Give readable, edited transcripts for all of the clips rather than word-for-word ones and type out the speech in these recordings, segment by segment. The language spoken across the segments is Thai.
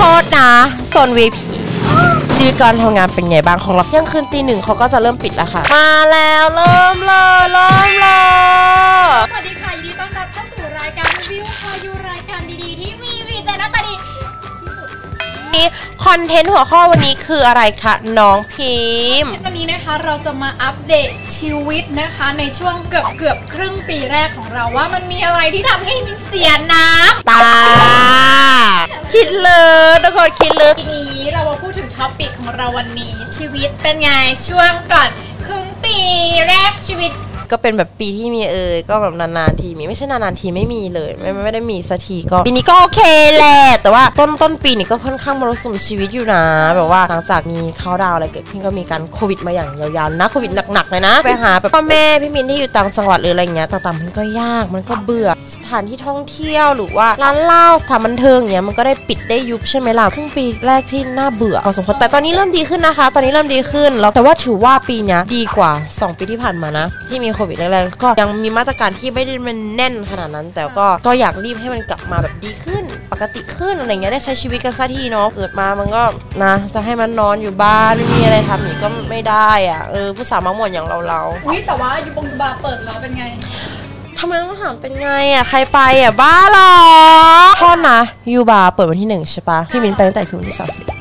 ษนะโซน VIP ชีวิตการทำงานเป็นไงบ้างของเราเที่ยงคืนตีหนึ่งเขาก็จะเริ่มปิดแล้วค่ะมาแล้วเริ่มเลยสวัสดีค่ะยินดีต้อนรับเข้าสู่รายการรีวิวค่ะอยู่รายการดีๆที่มีวีเจหน้าตาดีนี่คอนเทนต์หัวข้อวันนี้คืออะไรคะน้องพิมพ์วันนี้นะคะเราจะมาอัปเดตชีวิตนะคะในช่วงเกือบครึ่งปีแรกของเราว่ามันมีอะไรที่ทำให้มินเสียน้ำตาคิดเลยทุกคนคิดเลยทีนี้เรามาพูดถึงท็อปิกของเราวันนี้ชีวิตเป็นไงช่วงก่อนครึ่งปีแรกชีวิตก็เป็นแบบปีที่มีก็แบบนานๆทีมีไม่ใช่นานๆทีไม่มีเลยไม่ได้มีสักทีก็ปีนี้ก็โอเคแหละแต่ว่าต้นปีนี้ก็ค่อนข้างมรสุมชีวิตอยู่นะแบบว่าหลังจากมีเข้าดาวอะไรเกิดขึ้นก็มีการโควิดมาอย่างยาวๆนะโควิดหนักๆเลยนะไปหาแบบพ่อแม่พี่มินที่อยู่ต่างจังหวัดหรืออะไรเงี้ยต่างๆมันก็ยากมันก็เบื่อสถานที่ท่องเที่ยวหรือว่าร้านเหล้าสถานบันเทิงเงี้ยมันก็ได้ปิดได้ยุบใช่ไหมล่ะครึ่งปีแรกที่น่าเบื่อพอสมควรแต่ตอนนี้เริ่มดีขึ้นนะคะตอนนี้เริ่มดีขึ้นแล้วแต่ว่าถือว่าปีนี้ดีกว่า2 ปีที่ผ่านมานะที่มีโควิดแรกๆก็ยังมีมาตรการที่ไม่ได้มันแน่นขนาดนั้นแต่ก็อยากรีบให้มันกลับมาแบบดีขึ้นปกติขึ้นอะไรเงี้ยได้ใช้ชีวิตกันซะทีเนาะเกิดมามันก็นะจะให้มันนอนอยู่บ้านไม่มีอะไรทำนี่ก็ไม่ได้อ่ะผู้สาวมักหมวนอย่างเราอุ้ยแต่ว่ายูบงยูบาเปิดแล้วเป็นไงทำไมต้องถามเป็นไงอ่ะใครไปอ่ะบ้าหรอโทษนะยูบาเปิดวันที่1ใช่ปะพี่มินไปตั้งแต่คืนวันที่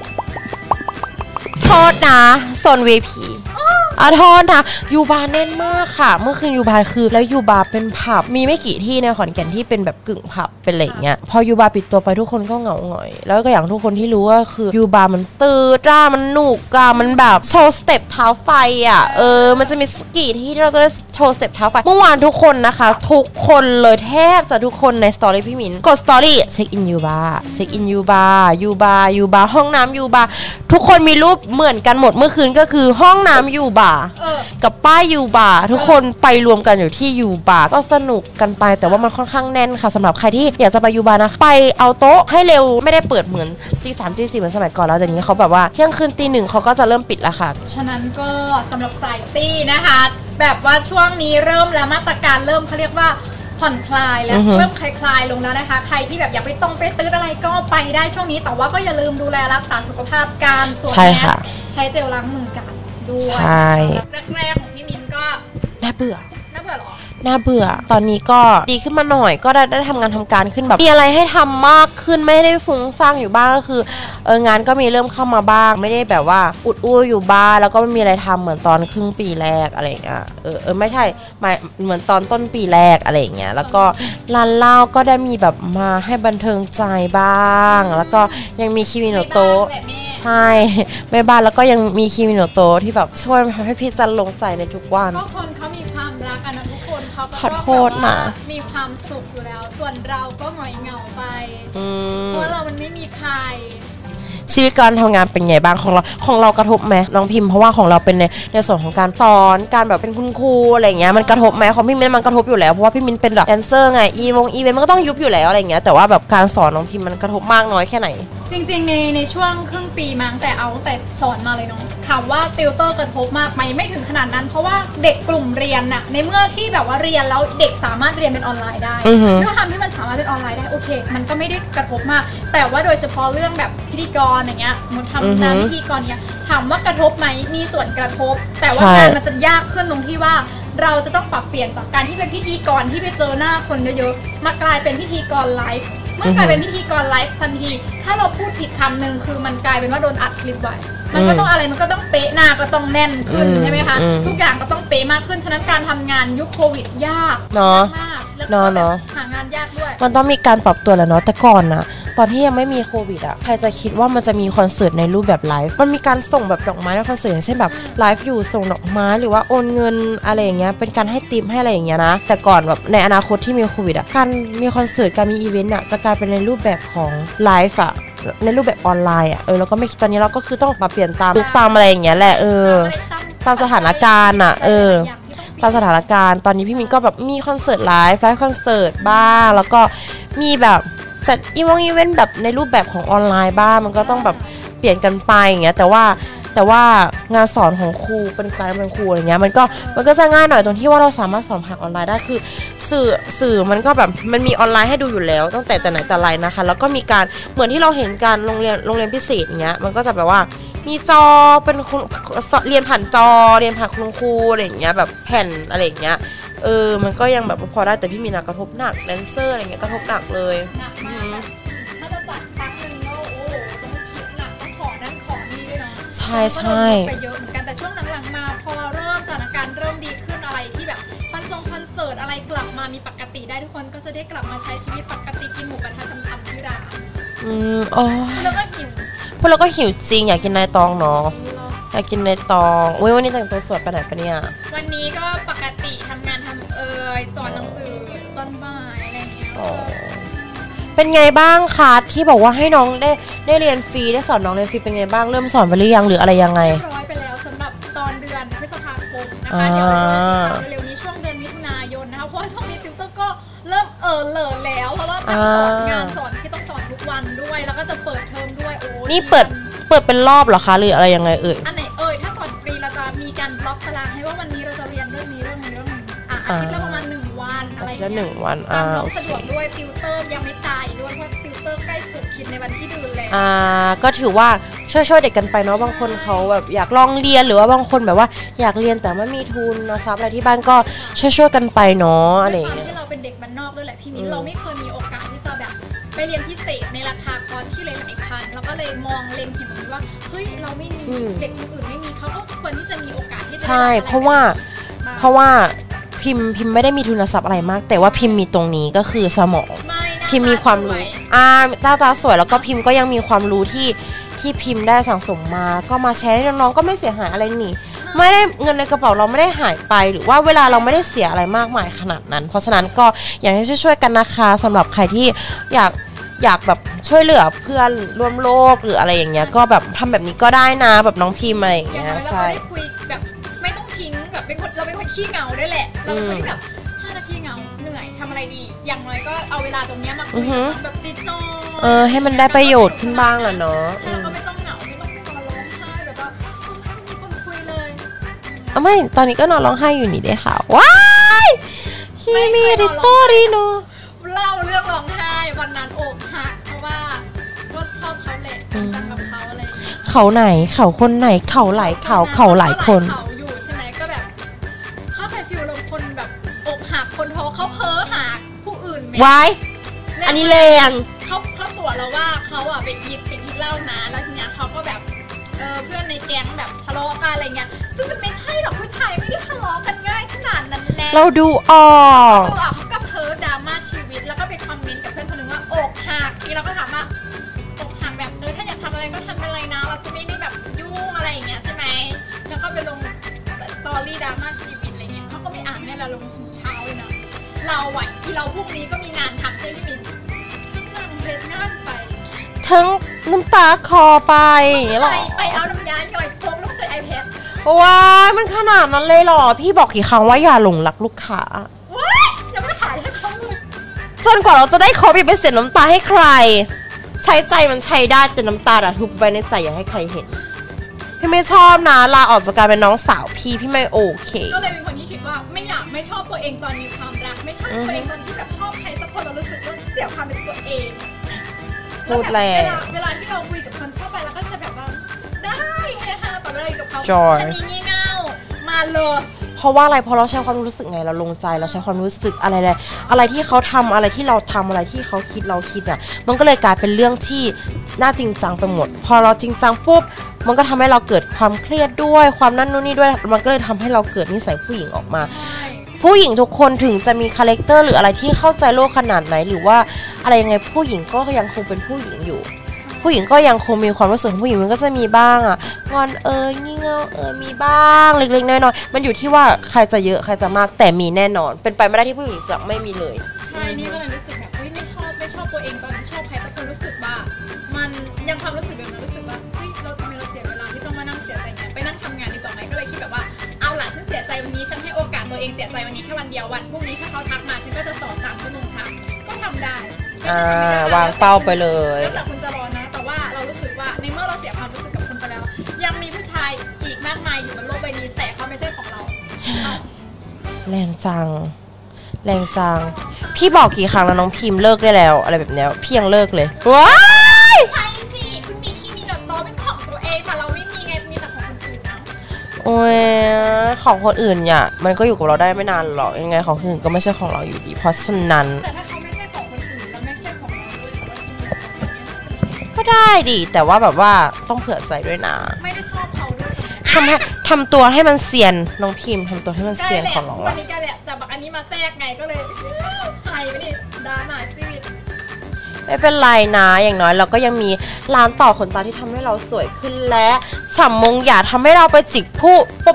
30โทษนะโซน VIPโทษนะยูบาร์แน่นมากค่ะเมื่อคืนยูบาร์คือแล้วยูบาร์เป็นผับมีไม่กี่ที่ในขอนแก่นที่เป็นแบบกึ่งผับเป็นอะไรเงี้ยพอยูบาร์ปิดตัวไปทุกคนก็เหงาหงอยแล้วก็อย่างทุกคนที่รู้ว่าคือยูบาร์มันตื่นจ้ามันหนุกอะมันแบบโชว์สเต็ปเท้าไฟอ่ะมันจะมีสกี่ที่เราจะได้โชว์สเต็ปเท้าไฟเมื่อวานทุกคนนะคะทุกคนเลยแทบจะทุกคนในสตอรี่พี่มินกดสตอรี่เช็คอินยูบาร์เช็คอินยูบาร์ห้องน้ำยูบาร์ทุกคนมีรูปเหมือนกันหมดเมื่อคืนก็คือห้องน้ำยูบาร์กับป้ายยูบาร์ทุกคนไปรวมกันอยู่ที่ยูบาร์ก็สนุกกันไปแต่ว่ามันค่อนข้างแน่นค่ะสำหรับใครที่อยากจะไปยูบาร์นะไปเอาโต๊ะให้เร็วไม่ได้เปิดเหมือนตี3ตี4เหมือนสมัยก่อนแล้วแต่นี้เขาแบบว่าเที่ยงคืนตี 1เขาก็จะเริ่มปิดแล้วค่ะฉะนั้นก็สำหรับสายตี้นะคะแบบว่าช่วงนี้เริ่มแล้วมาตรการเริ่มเขาเรียกว่าผ่อนคลายแล้วเริ่มคลายลงแล้วนะคะใครที่แบบอยากไปตื้ออะไรก็ไปได้ช่วงนี้แต่ว่าก็อย่าลืมดูแลรักษาสุขภาพการสวมแมสใช้เจลล้างมือกันด้วยแรกของพี่มินก็น่าเบื่อหรอน่าเบื่อตอนนี้ก็ดีขึ้นมาหน่อยก็ได้ทำงานทำการขึ้นแบบมีอะไรให้ทำมากขึ้นไม่ได้ฟุ้งซ่านอยู่บ้างก็คืองานก็มีเริ่มเข้ามาบ้างไม่ได้แบบว่าอุดอู้อยู่บ้านแล้วก็ไม่มีอะไรทำเหมือนตอนครึ่งปีแรกอะไรอย่างเงี้ยไม่ใช่เหมือนตอนต้นปีแรกอะไรอย่างเงี้ยแล้วก็ร้านเหล้าก็ได้มีแบบมาให้บันเทิงใจบ้างแล้วก็ยังมีคิมิโนโตะใช่แม่บ้านแล้วก็ยังมีคิมิโนโตะที่แบบช่วยให้พี่จันลงใจในทุกวันก็คนเขามีความรักกันนะทุกคนเขาขอโทษนะมีความสุขอยู่แล้วส่วนเราก็หงอยเหงาไปเพราะเรามันไม่มีใครชีวิตการทำงานเป็นไงบ้างของเรากระทบไหมน้องพิมพ์เพราะว่าของเราเป็นในส่วนของการสอนการแบบเป็นคุณครูอะไรเงี้ยมันกระทบไหมของพี่มินมันกระทบอยู่แล้วเพราะว่าพี่มินเป็นแบบแดนเซอร์ไงอีเวนต์มันก็ต้องยุบอยู่แล้วอะไรเงี้ยแต่ว่าแบบการสอนน้องพิมพ์มันกระทบมากน้อยแค่ไหนจริงๆในช่วงครึ่งปีมั้งแต่สอนมาเลยเนาะถามว่าติวเตอร์กระทบมากไหมไม่ถึงขนาดนั้นเพราะว่าเด็กกลุ่มเรียนน่ะในเมื่อที่แบบว่าเรียนแล้วเด็กสามารถเรียนเป็นออนไลน์ได้ด้วยความที่มันสามารถเป็นออนไลน์ได้โอเคมันก็ไม่ได้กระทบมากแต่ว่าโดยเฉพาะเรื่องแบบพิธีกรอย่างเงี้ยสมมติทำงานพิธีกรเนี้ยถามว่ากระทบไหมมีส่วนกระทบแต่ว่างานมันจะยากขึ้นตรงที่ว่าเราจะต้องปรับเปลี่ยนจากการที่เป็นพิธีกรที่ไปเจอหน้าคนเยอะๆมากลายเป็นพิธีกรไลฟ์เมื่อกลายเป็นพิธีกรไลฟ์ทันทีถ้าเราพูดผิดคำหนึ่งคือมันกลายเป็นว่าโดนอัดคลิปไว้มันก็ต้องอะไรมันก็ต้องเป๊ะหน้าก็ต้องแน่นขึ้นใช่ไหมคะทุกอย่างก็ต้องเป๊ะมากขึ้นฉะนั้นการทำงานยุคโควิดยากมากแล้วก็หางานยากด้วยมันต้องมีการปรับตัวแหละเนาะแต่ก่อนนะตอนที่ยังไม่มีโควิดอ่ะใครจะคิดว่ามันจะมีคอนเสิร์ตในรูปแบบไลฟ์มันมีการส่งแบบดอกไม้ในคอนเสิร์ตอย่างเช่นแบบไลฟ์อยู่ส่งดอกไม้หรือว่าโอนเงินอะไรอย่างเงี้ยเป็นการให้ติปให้อะไรอย่างเงี้ยนะแต่ก่อนแบบในอนาคตที่มีโควิดอ่ะการมีคอนเสิร์ตการมีอีเวนต์อ่ะจะกลายเป็นในรูปแบบของไลฟ์อ่ะในรูปแบบออนไลน์อ่ะแล้วก็ไม่ตอนนี้เราก็คือต้องปรับเปลี่ยนตามอะไรอย่างเงี้ยแหละตามสถานการณ์อ่ะตามสถานการณ์ตอนนี้พี่มินก็แบบมีคอนเสิร์ตไลฟ์คอนเสิร์ตบ้างแล้วก็มีแบบจัดอีเวนต์แบบในรูปแบบของออนไลน์บ้างมันก็ต้องแบบเปลี่ยนกันไปอย่างเงี้ยแต่ว่างานสอนของครูเป็นครูอะไรเงี้ยมันก็จะง่ายหน่อยตรงที่ว่าเราสามารถสอนผ่านออนไลน์ได้คือสื่อมันก็แบบมันมีออนไลน์ให้ดูอยู่แล้วตั้งแต่ไหนแต่ไรนะคะแล้วก็มีการเหมือนที่เราเห็นการโรงเรียนพิเศษอย่างเงี้ยมันก็จะแบบว่ามีจอเป็นเรียนผ่านจอเรียนผ่านคุณครูอะไรอย่างเงี้ยแบบแผ่นอะไรอย่างเงี้ยมันก็ยังแบบพอได้แต่พี่มีนกระทบหนักแดนเซอร์อะไรเงี้ยกระทบหนักเลยหนักมากถ้าจะจัดครั้งนึงแล้วโอ้ต้องคิดหนักต้องขอนั่นขอนี่ด้วยเนาะใช่ไปเยอะเหมือนกันแต่ช่วงหลังๆมาพอเริ่มสถานการณ์เริ่มดีขึ้นอะไรที่แบบคอนเสิร์ตอะไรกลับมามีปกติได้ทุกคนก็จะได้กลับมาใช้ชีวิตปกติกินหมูกระทะช้ำๆที่ร้านอ๋อแล้วก็หิวพวกเราก็หิวจริงอยากกินนายตองเนาะอยากกินนายตองวันนี้แต่งตัวสวยไปไหนปะเนี่ยวันนี้ก็ปกติทำงานสอนหนังสือตอนบ่ายอะไรเงี้ยเป็นไงบ้างคะที่บอกว่าให้น้องได้เรียนฟรีได้สอนน้องเรียนฟรีเป็นไงบ้างเริ่มสอนไปหรือยังหรืออะไรยังไงร้อยไปแล้วสำหรับตอนเดือนพฤษภาคมนะคะเดี๋ยวเร็วนี้ช่วงเดือนมิถุนายนนะคะเพราะว่าช่วงนี้ติวเตอร์ก็เริ่มเหลอแล้วเพราะว่าต้องสอนงานสอนที่ต้องสอนทุกวันด้วยแล้วก็จะเปิดเทอมด้วยนี่เปิดเป็นรอบเหรอคะหรืออะไรยังไงอันไหนถ้าสอนฟรีเราจะมีการบล็อกตารางให้ว่าวันนี้เราจะเรียนเรื่องนี้อาทิตย์ละประมาณ1 วันอะไรอย่างเงี้ย 1 วันตามน้องสะดวกด้วยติวเตอร์ยังไม่ตายด้วยเพราะติวเตอร์ใกล้สุดคิดในวันที่ดื้อแล้วก็ถือว่าช่วยเด็กกันไปเนาะบางคนเขาแบบอยากลองเรียนหรือว่าบางคนแบบว่าอยากเรียนแต่ไม่มีทุนนะซับอะไรที่บ้านก็ช่วยกันไปเนาะอะไรอย่างเงี้ยที่เราเป็นเด็กบ้านนอกด้วยแหละพี่มิ้นเราไม่เคยมีโอกาสที่จะแบบไปเรียนพิเศษในราคาคอร์สที่หลายๆพันเราก็เลยมองเล็งเห็นตรงนี้ว่าเฮ้ยเราไม่มีเด็กคนอื่นไม่มีเขาก็ควรที่จะมีโอกาสที่จะใช่เพราะว่าพิมพ์ไม่ได้มีทุนทรัพย์อะไรมากแต่ว่าพิมพ์มีตรงนี้ก็คือสมองพิมพ์มีความรู้หน้าตาสวยแล้วก็พิมพ์ก็ยังมีความรู้ที่พิมพ์ได้สั่งสมมาก็มาแชร์ให้น้องๆก็ไม่เสียหายอะไรนี่ไม่ได้เงินในกระเป๋าเราไม่ได้หายไปหรือว่าเวลาเราไม่ได้เสียอะไรมากมายขนาดนั้นเพราะฉะนั้นก็อยากให้ช่วยกันนะคะสำหรับใครที่อยากแบบช่วยเหลือเพื่อนร่วมโลกหรืออะไรอย่างเงี้ยก็แบบทำแบบนี้ก็ได้นะแบบน้องพิมพ์อะไรอย่างเงี้ยใช่เราได้คุยแบบไม่ต้องทิ้งแบบเราเป็นคนขี้เหงาด้วยแหละเราเป็นคนที่แบบ5 นาทีเหงาเหนื่อยทำอะไรดีอย่างน้อยก็เอาเวลาตรงนี้มาคุยแบบจิตจอยให้มันได้ประโยชน์ขึ้นบ้างอะเนาะแล้วก็ไม่ต้องเหงาไม่ต้องนอนร้องไห้แบบว่าไม่มีคนคุยเลยไม่ตอนนี้ก็นอนร้องไห้อยู่นี่ได้ค่ะว้ายฮิมิริโตริโนเล่าเรื่องร้องไห้วันนั้นอกหักเพราะว่าก็ชอบเขาแหละจำกับเขาอะไรเขาไหนเขาคนไหนเขาหลายคนเขาอยู่ใช่ไหมก็แบบเข้าใจฟิลลงคนแบบอกหักคนท้อเขาเพ้อหาผู้อื่นไหมวายอันนี้แรงเขาตัวเราว่าเขาอ่ะไปอีทเหล้านะแล้วทีเนี้ยเขาก็แบบเพื่อนในแก๊งแบบทะเลาะกันอะไรเงี้ยซึ่งมันไม่ใช่หรอกผู้ชายไม่ได้ทะเลาะกันง่ายขนาดนั้นแน่เราดูออกเขาก็เพ้อดราม่าชีวิตแล้วก็ไปคอมเมนต์กับเพื่อนคนนึงว่าอกหักทีเราก็ถามว่าอกหักแบบถ้าอยากทำอะไรก็ทำอะไรนะเราจะไม่ได้แบบยุ่งอะไรอย่างเงี้ยใช่ไหมแล้วก็ไปลงสตอรี่ดราม่าชีวิตอะไรเงี้ยเขาก็ไม่อ่านแม่เราลงถึงเช้าเลยนะเราไหวที่เราพรุ่งนี้ก็มีงานทำใช่ไหมนั่งเทสงานไปทั้งน้ำตาคอไปอย่างเงี้ยหรอไปเอาน้ำยาหย่อยพกแล้วใส่ iPad ว้ายมันขนาดนั้นเลยหรอพี่บอกกี่ครั้งว่าอย่าหลงรักลูกค้าว้ายยังไม่ขายให้เขาเลยจนกว่าเราจะได้ครบไปเสียน้ำตาให้ใครใช้ใจมันใช้ได้แต่น้ำตาอะทุบไว้ในใจอย่าให้ใครเห็นพี่ไม่ชอบนะลาออกจากการเป็นน้องสาวพี่ไม่โอเคก็เลยเป็นคนที่คิดว่าไม่ชอบตัวเองตอนมีความรักไม่ชอบตัวเองตอนที่แบบชอบใครสักคนเรารู้สึกว่าเสียความเป็นตัวเองพูดแรงเวลาที่เราคุยกับคนชอบไปแล้วก็จะแบบว่าได้เฮฮาต่อเวลากับเขาฉันงี่เง่ามาเลยเพราะว่าอะไรเพราะเราใช้ความรู้สึกไงเราลงใจเราใช้ความรู้สึกอะไรที่เขาทำอะไรที่เราทำอะไรที่เขาคิดเราคิดอ่ะมันก็เลยกลายเป็นเรื่องที่น่าจริงจังไปหมดพอเราจริงจังปุ๊บมันก็ทำให้เราเกิดความเครียดด้วยความนั่นนู่นนี่ด้วยมันก็เลยทำให้เราเกิดนิสัยผู้หญิงออกมาผู้หญิงทุกคนถึงจะมีคาแรคเตอร์หรืออะไรที่เข้าใจโลกขนาดไหนหรือว่าอะไรยังไงผู้หญิงก็ยังคงเป็นผู้หญิงอยู่ผู้หญิงก็ยังคงมีความรู้สึกของผู้หญิงมันก็จะมีบ้างอ่ะงอนงี่เง่ามีบ้างเล็กๆน้อยๆมันอยู่ที่ว่าใครจะเยอะใครจะมากแต่มีแน่นอนเป็นไปไม่ได้ที่ผู้หญิงจะไม่มีเลยใช่นี่ก็เลยรู้สึกแบบไม่ชอบตัวเองตอนที่ชอบใครสักคนรู้สึกว่ามันยังความรู้สึกแบบนั้นรู้สึกว่าเราทำไมเราเสียเวลาที่ต้องมานั่งเสียใจเงี้ยไปนั่งทำงานดีกว่าไหมก็เลยคิดแบบว่าเอาล่ะฉันเสียใจวันนี้ฉันให้โอกาสตัวเองเสียใจวันนี้แค่วันเดียววันพรุ่งนี้ถ้าเขาทักมาฉันก็จะสอน3 ชั่วโมงทำก็ทำได้วางเป้าไปเลยแล้วแต่คุณจะรอนะแต่ว่าเรารู้สึกว่าในเมื่อเราเสียความรู้สึกกับคุณไปแล้วยังมีผู้ชายอีกมากมายอยู่บนโลกใบนี้แต่เขาไม่ใช่ของเราแรงจังแรงจังพี่บอกกี่ครั้งแล้วน้องพิมพ์เลิกได้แล้วอะไรแบบเนี้ยพี่ยังเลิกเลยว้ายใช่สิคุณมีคีมีดอทโตเป็นของตัวเองแต่เราไม่มีไงมีแต่ของคนอื่นนะโอ้ยของคนอื่นเนี่ยมันก็อยู่กับเราได้ไม่นานหรอกยังไงของคนอื่นก็ไม่ใช่ของเราอยู่ดีเพราะฉะนั้นแต่ถ้าเขาไม่ใช่ของคนอื่นแล้วไม่ใช่ของเราด้วยแต่ว่าคีมีดอทโตเนี่ยก็ได้ดิแต่ว่าแบบว่าต้องเผื่อใจด้วยนะไม่ได้ชอบเขาด้วยทำตัวให้มันเซียนน้องพิมพ์ทำตัวให้มันเซียนของเราวันนี้ก็แหละแต่บักอันนี้มาแทรกไงก็เลยหายไปนี่ดาหน่าชีวิตไม่เป็นไรนะอย่างน้อยเราก็ยังมีร้านต่อขนตาที่ทำให้เราสวยขึ้นและฉ่ำมงหยาทำให้เราไปจิกผู้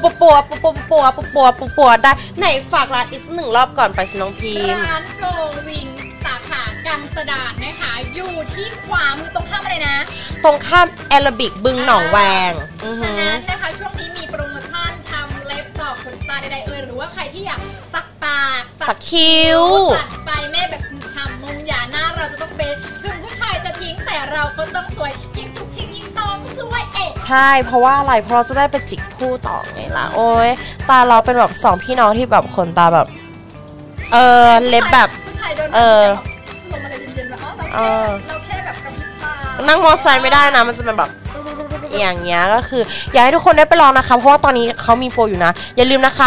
ปัวได้ไหนฝากร้านอีกสัก1 รอบก่อนไปสิน้องพิมพ์ร้านโกวิงสาขากังสดานนะคะอยู่ที่ขวามือตรงข้ามอะไรนะตรงข้ามแอโรบิกบึงหนองแวงฉะนั้นนะคะช่วงนี้มีโปรโมชั่นทำเล็บต่อขนตาใดๆหรือว่าใครที่อยากสักปากสักคิ้วตัดไปแม่แบบฉ่ำมงหยาหน้าเราจะต้องเป็นถึงผู้ชายจะทิ้งแต่เราก็ต้องสวยยิ่งทุกชิ้นยิ่งต้องสวยใช่เพราะว่าอะไรเพราะเราจะได้ไปจิกผู้ต่อไงล่ะโอ้ยตาเราเป็นแบบ2 พี่น้องที่แบบขนตาแบบเล็บแบบผู้ชายโดนลมอะไรเย็นๆแบบเราแค่แบบกระพริบตานั่งมอไซค์ไม่ได้นะมันจะเป็นแบบอย่างเงี้ยก็คืออยากให้ทุกคนได้ไปลองนะคะเพราะว่าตอนนี้เขามีโปรอยู่นะอย่าลืมนะคะ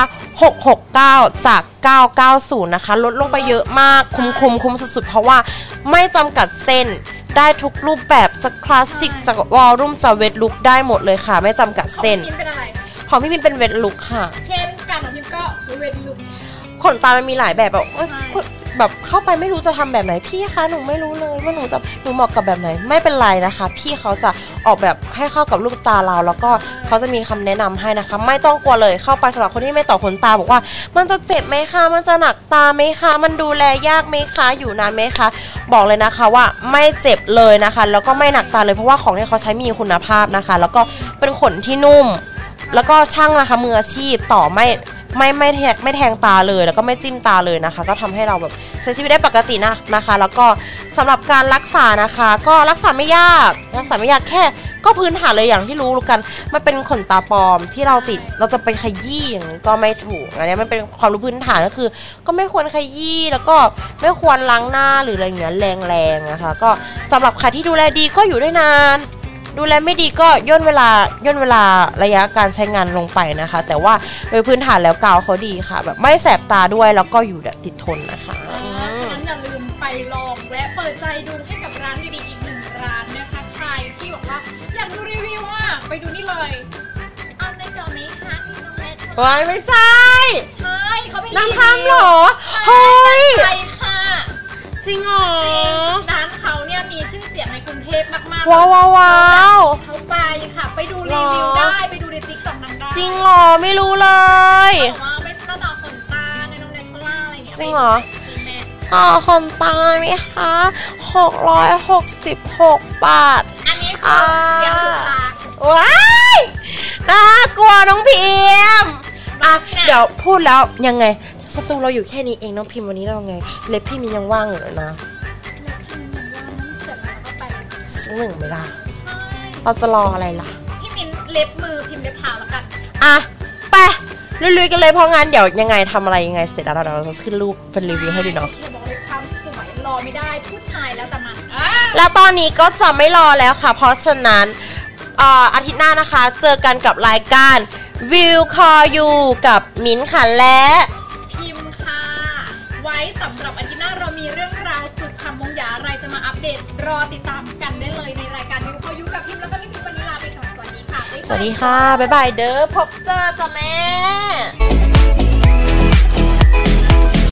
669จาก990นะคะลดลงไปเยอะมากคุ้มสุดๆเพราะว่าไม่จำกัดเส้นได้ทุกรูปแบบจะคลาสสิกจะวอลลุ่มจะเวทลุคได้หมดเลยค่ะไม่จำกัดเส้นของพี่พิมเป็นเวทลุคค่ะเช่นการของพิมก็เวทลุคขนตามันมีหลายแบบแบบเข้าไปไม่รู้จะทำแบบไหนพี่คะหนูไม่รู้เลยว่าหนูเหมาะกับแบบไหนไม่เป็นไรนะคะพี่เขาจะออกแบบให้เข้ากับลูกตาเราแล้วก็เขาจะมีคำแนะนำให้นะคะไม่ต้องกลัวเลยเข้าไปสำหรับคนที่ไม่ต่อขนตาบอกว่ามันจะเจ็บไหมคะมันจะหนักตาไหมคะมันดูแลยากไหมคะอยู่นานไหมคะบอกเลยนะคะว่าไม่เจ็บเลยนะคะแล้วก็ไม่หนักตาเลยเพราะว่าของที่เขาใช้มีคุณภาพนะคะแล้วก็เป็นขนที่นุ่มแล้วก็ช่างนะคะมืออาชีพต่อไม่แทงตาเลยแล้วก็ไม่จิ้มตาเลยนะคะก็ทำให้เราแบบใช้ชีวิตได้ปกตินะคะแล้วก็สำหรับการรักษานะคะก็รักษาไม่ยากแค่ก็พื้นฐานเลยอย่างที่รู้กันมันเป็นขนตาปลอมที่เราติดเราจะไปขยี้อย่างนี้ก็ไม่ถูกอันนี้มันเป็นความรู้พื้นฐานก็คือก็ไม่ควรขยี้แล้วก็ไม่ควรล้างหน้าหรืออะไรอย่างเงี้ยแรงนะคะก็สำหรับใครที่ดูแลดีก็อยู่ได้นานดูแลไม่ดีก็ย่นเวลาระยะการใช้งานลงไปนะคะแต่ว่าโดยพื้นฐานแล้วกาวเขาดีค่ะแบบไม่แสบตาด้วยแล้วก็อยู่แบบติดทนนะคะฉะนั้นอย่าลืมไปลองและเปิดใจดูให้กับร้านดีๆอีก1 ร้านนะคะใครที่บอกว่าอยากดูรีวิวไปดูนี่เลยเอาในกล่องนี้ค่ะที่น้องแม่ชอบไม่ใช่เขาเป็นน้ำทำหรอเฮ้ยใช่ค่ะจริงเหรอร้านเขาเนี่ยมีชื่อเสียงในกรุงเทพมากๆว้าวเขาไปดูรีวิวได้ไปดูในติ๊กต็อกนั้นได้จริงเหรอไม่รู้เลยว่าไม่ถ้าต่อขนตาในนมเนเชอรัลอะไรอย่างเงี้ยจริงเหรอต่อขนตาไหมคะ666 บาทอันนี้คือเสียงถูกตาว้ายน่ากลัวน้องพิมเดี๋ยวพูดแล้วยังไงสตูเราอยู่แค่นี้เองน้องพิมวันนี้เราไงเล็บพี่มียังว่างอยู่เลยนะสัก1ไหมล่ะเราจะรออะไรล่ะพี่มินเล็บมือพิมเล็บเท้าแล้วกันไปลุยๆกันเลยเพราะงานเดี๋ยวยังไงทำอะไรยังไงเสร็จแล้วเราจะขึ้นรูปเป็นรีวิวให้ดูเนาะบอกเลยความสวยรอไม่ได้ผู้ชายแล้วแต่มันแล้วตอนนี้ก็จะไม่รอแล้วค่ะเพราะฉะนั้นอาทิตย์หน้านะคะเจอกันกับรายการ Will Call You กับมิ้นค่ะและพิมค่ะไว้สำหรับอาทิตย์หน้าเรามีเรื่องราวสุดฉ่ำมงหยาอะไรจะมาอัปเดตรอติดตามกันได้เลยในรายการ Will Call You กับพิมแล้วก็พี่พิมวันนี้ลาไปก่อนสวัสดีค่ะสวัสดีค่ะบ๊ายบายเด้อพบเจอจ้ะแม่